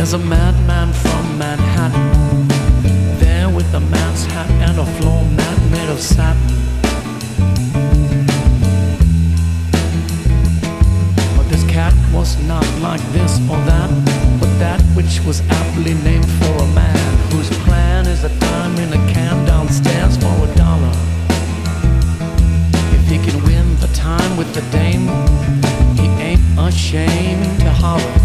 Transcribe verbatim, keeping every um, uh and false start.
There's a madman from Manhattan, there with a man's hat and a floor mat made of satin. But this cat was not like this or that, but that which was aptly named for a man whose plan is a dime in a can downstairs for a dollar. If he can win the time with the dame, he ain't ashamed to holler.